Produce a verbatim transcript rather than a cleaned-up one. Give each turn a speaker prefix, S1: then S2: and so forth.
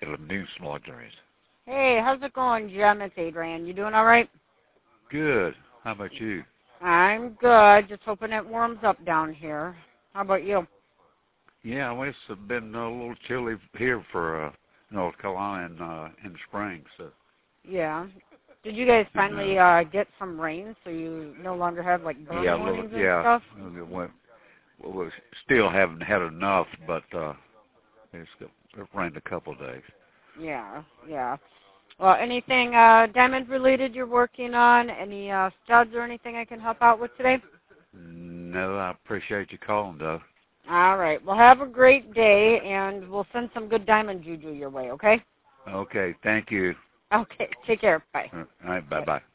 S1: It'll do smudgeries.
S2: Hey, how's it going, Jim? It's Adrian. You doing all right?
S1: Good. How about you?
S2: I'm good. Just hoping it warms up down here. How about you?
S1: Yeah, well, it's been a little chilly here for uh, North Carolina in, uh, in the spring. So.
S2: Yeah. Did you guys
S1: And,
S2: finally
S1: uh,
S2: uh, get some rain so you no longer have, like, burn
S1: yeah, a little,
S2: warnings and
S1: yeah.
S2: stuff?
S1: Well, we still haven't had enough, but uh, it's, it rained a couple of days.
S2: Yeah, yeah. Well, anything uh, diamond-related you're working on? Any uh, studs or anything I can help out with today?
S1: No, I appreciate you calling, though.
S2: All right. Well, have a great day, and we'll send some good diamond juju your way, okay?
S1: Okay, thank you.
S2: Okay. Take care. Bye.
S1: All right, bye-bye.